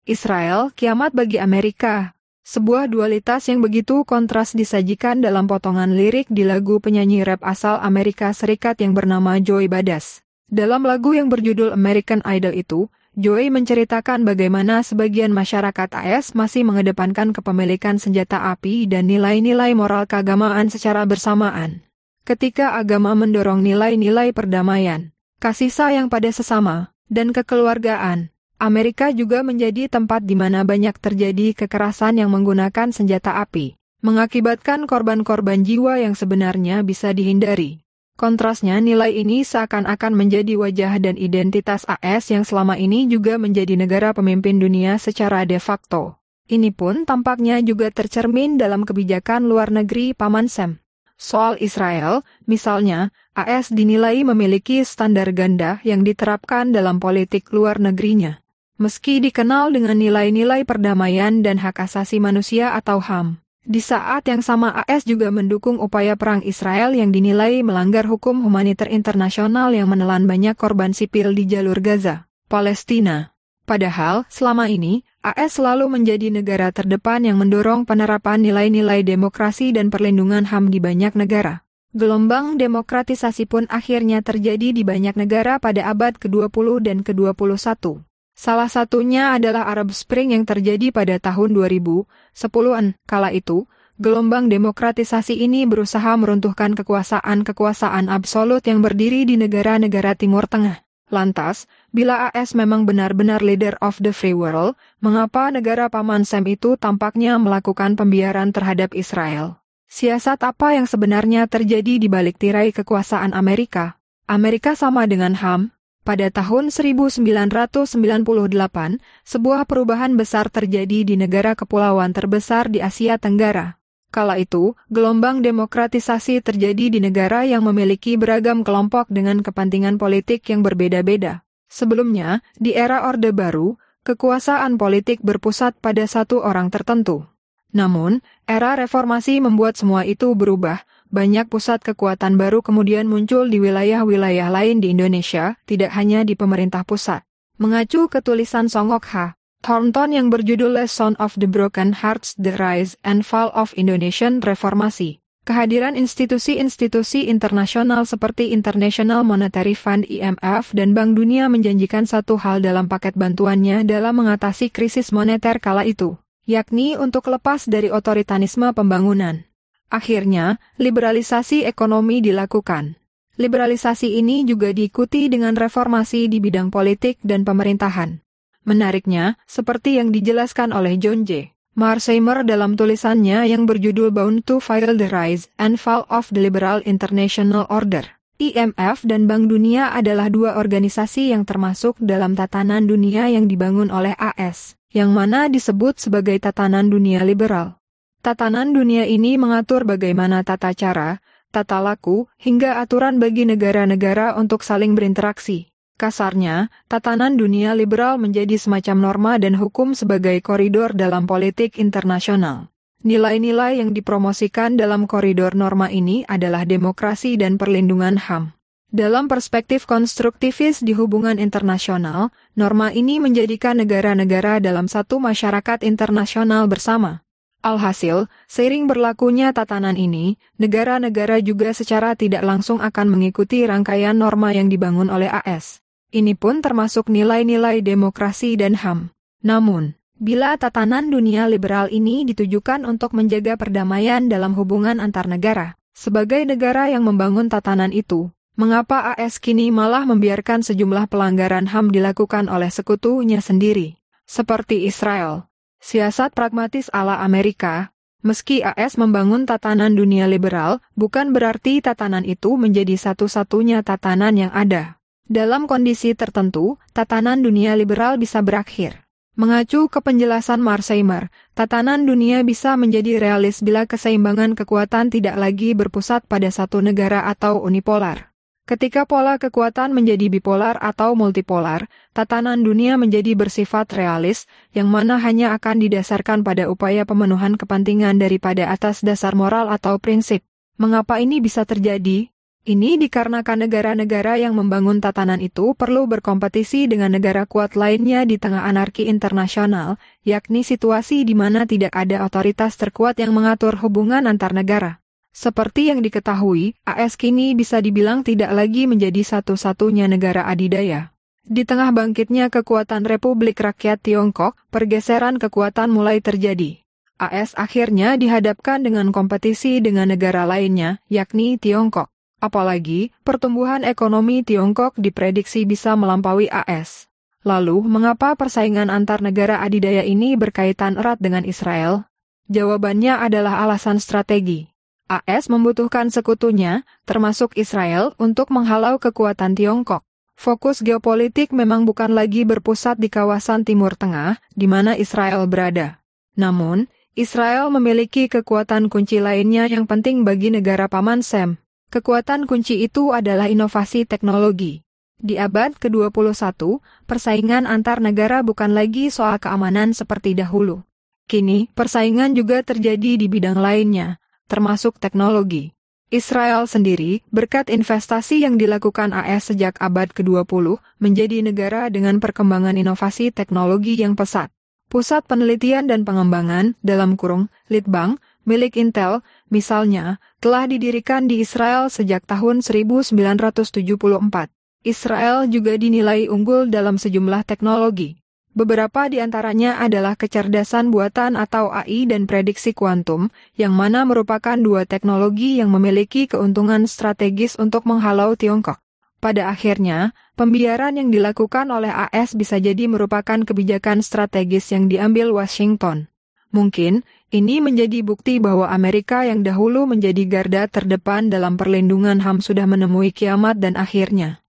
Israel, kiamat bagi Amerika. Sebuah dualitas yang begitu kontras disajikan dalam potongan lirik di lagu penyanyi rap asal Amerika Serikat yang bernama Joey Badass. Dalam lagu yang berjudul American Idol itu, Joey menceritakan bagaimana sebagian masyarakat AS masih mengedepankan kepemilikan senjata api dan nilai-nilai moral keagamaan secara bersamaan. Ketika agama mendorong nilai-nilai perdamaian, kasih sayang pada sesama, dan kekeluargaan, Amerika juga menjadi tempat di mana banyak terjadi kekerasan yang menggunakan senjata api, mengakibatkan korban-korban jiwa yang sebenarnya bisa dihindari. Kontrasnya, nilai ini seakan-akan menjadi wajah dan identitas AS yang selama ini juga menjadi negara pemimpin dunia secara de facto. Ini pun tampaknya juga tercermin dalam kebijakan luar negeri Paman Sam. Soal Israel, misalnya, AS dinilai memiliki standar ganda yang diterapkan dalam politik luar negerinya. Meski dikenal dengan nilai-nilai perdamaian dan hak asasi manusia atau HAM, di saat yang sama AS juga mendukung upaya perang Israel yang dinilai melanggar hukum humaniter internasional yang menelan banyak korban sipil di jalur Gaza, Palestina. Padahal, selama ini, AS selalu menjadi negara terdepan yang mendorong penerapan nilai-nilai demokrasi dan perlindungan HAM di banyak negara. Gelombang demokratisasi pun akhirnya terjadi di banyak negara pada abad ke-20 dan ke-21. Salah satunya adalah Arab Spring yang terjadi pada tahun 2010-an. Kala itu, gelombang demokratisasi ini berusaha meruntuhkan kekuasaan absolut yang berdiri di negara-negara Timur Tengah. Lantas, bila AS memang benar-benar leader of the free world, mengapa negara Paman Sam itu tampaknya melakukan pembiaran terhadap Israel? Siasat apa yang sebenarnya terjadi di balik tirai kekuasaan Amerika? Amerika sama dengan HAM. Pada tahun 1998, sebuah perubahan besar terjadi di negara kepulauan terbesar di Asia Tenggara. Kala itu, gelombang demokratisasi terjadi di negara yang memiliki beragam kelompok dengan kepentingan politik yang berbeda-beda. Sebelumnya, di era Orde Baru, kekuasaan politik berpusat pada satu orang tertentu. Namun, era reformasi membuat semua itu berubah. Banyak pusat kekuatan baru kemudian muncul di wilayah-wilayah lain di Indonesia, tidak hanya di pemerintah pusat. Mengacu ke tulisan Songok H. Thornton yang berjudul Lesson of the Broken Hearts, The Rise and Fall of Indonesian Reformasi. Kehadiran institusi-institusi internasional seperti International Monetary Fund IMF dan Bank Dunia menjanjikan satu hal dalam paket bantuannya dalam mengatasi krisis moneter kala itu, yakni untuk lepas dari otoritarisme pembangunan. Akhirnya, liberalisasi ekonomi dilakukan. Liberalisasi ini juga diikuti dengan reformasi di bidang politik dan pemerintahan. Menariknya, seperti yang dijelaskan oleh John J. Marsheimer dalam tulisannya yang berjudul Bound to File the Rise and Fall of the Liberal International Order. IMF dan Bank Dunia adalah dua organisasi yang termasuk dalam tatanan dunia yang dibangun oleh AS, yang mana disebut sebagai tatanan dunia liberal. Tatanan dunia ini mengatur bagaimana tata cara, tata laku, hingga aturan bagi negara-negara untuk saling berinteraksi. Kasarnya, tatanan dunia liberal menjadi semacam norma dan hukum sebagai koridor dalam politik internasional. Nilai-nilai yang dipromosikan dalam koridor norma ini adalah demokrasi dan perlindungan HAM. Dalam perspektif konstruktivis di hubungan internasional, norma ini menjadikan negara-negara dalam satu masyarakat internasional bersama. Alhasil, seiring berlakunya tatanan ini, negara-negara juga secara tidak langsung akan mengikuti rangkaian norma yang dibangun oleh AS. Ini pun termasuk nilai-nilai demokrasi dan HAM. Namun, bila tatanan dunia liberal ini ditujukan untuk menjaga perdamaian dalam hubungan antar negara, sebagai negara yang membangun tatanan itu, mengapa AS kini malah membiarkan sejumlah pelanggaran HAM dilakukan oleh sekutunya sendiri, seperti Israel? Siasat pragmatis ala Amerika. Meski AS membangun tatanan dunia liberal, bukan berarti tatanan itu menjadi satu-satunya tatanan yang ada. Dalam kondisi tertentu, tatanan dunia liberal bisa berakhir. Mengacu ke penjelasan Marsheimer, tatanan dunia bisa menjadi realis bila keseimbangan kekuatan tidak lagi berpusat pada satu negara atau unipolar. Ketika pola kekuatan menjadi bipolar atau multipolar, tatanan dunia menjadi bersifat realis, yang mana hanya akan didasarkan pada upaya pemenuhan kepentingan daripada atas dasar moral atau prinsip. Mengapa ini bisa terjadi? Ini dikarenakan negara-negara yang membangun tatanan itu perlu berkompetisi dengan negara kuat lainnya di tengah anarki internasional, yakni situasi di mana tidak ada otoritas terkuat yang mengatur hubungan antar negara. Seperti yang diketahui, AS kini bisa dibilang tidak lagi menjadi satu-satunya negara adidaya. Di tengah bangkitnya kekuatan Republik Rakyat Tiongkok, pergeseran kekuatan mulai terjadi. AS akhirnya dihadapkan dengan kompetisi dengan negara lainnya, yakni Tiongkok. Apalagi, pertumbuhan ekonomi Tiongkok diprediksi bisa melampaui AS. Lalu, mengapa persaingan antar negara adidaya ini berkaitan erat dengan Israel? Jawabannya adalah alasan strategi. AS membutuhkan sekutunya, termasuk Israel, untuk menghalau kekuatan Tiongkok. Fokus geopolitik memang bukan lagi berpusat di kawasan Timur Tengah, di mana Israel berada. Namun, Israel memiliki kekuatan kunci lainnya yang penting bagi negara Paman Sam. Kekuatan kunci itu adalah inovasi teknologi. Di abad ke-21, persaingan antar negara bukan lagi soal keamanan seperti dahulu. Kini, persaingan juga terjadi di bidang lainnya, termasuk teknologi. Israel sendiri, berkat investasi yang dilakukan AS sejak abad ke-20, menjadi negara dengan perkembangan inovasi teknologi yang pesat. Pusat Penelitian dan Pengembangan, Litbang, milik Intel, misalnya, telah didirikan di Israel sejak tahun 1974. Israel juga dinilai unggul dalam sejumlah teknologi. Beberapa di antaranya adalah kecerdasan buatan atau AI dan prediksi kuantum, yang mana merupakan dua teknologi yang memiliki keuntungan strategis untuk menghalau Tiongkok. Pada akhirnya, pembiaran yang dilakukan oleh AS bisa jadi merupakan kebijakan strategis yang diambil Washington. Mungkin, ini menjadi bukti bahwa Amerika yang dahulu menjadi garda terdepan dalam perlindungan HAM sudah menemui kiamat dan akhirnya.